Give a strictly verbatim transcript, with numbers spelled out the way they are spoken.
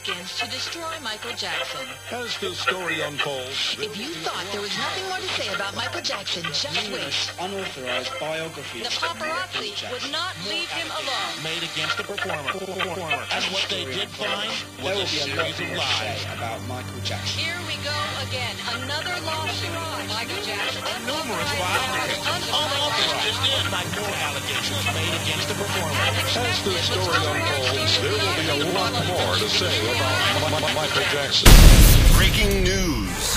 skins to destroy Michael Jackson. As the story unfolds... If you thought there was nothing more to say about Michael Jackson, just wait. Unauthorized biography. The paparazzi would not leave him alone. Made against the performer. performer. And what they did find was a series of lies about Michael Jackson. Here we go again. Another lawsuit on Michael Jackson. Numerous violations. Unauthorized and by more allegations made against the performer. As the story unfolds, there will be a lot more to say about Michael Jackson. Breaking news.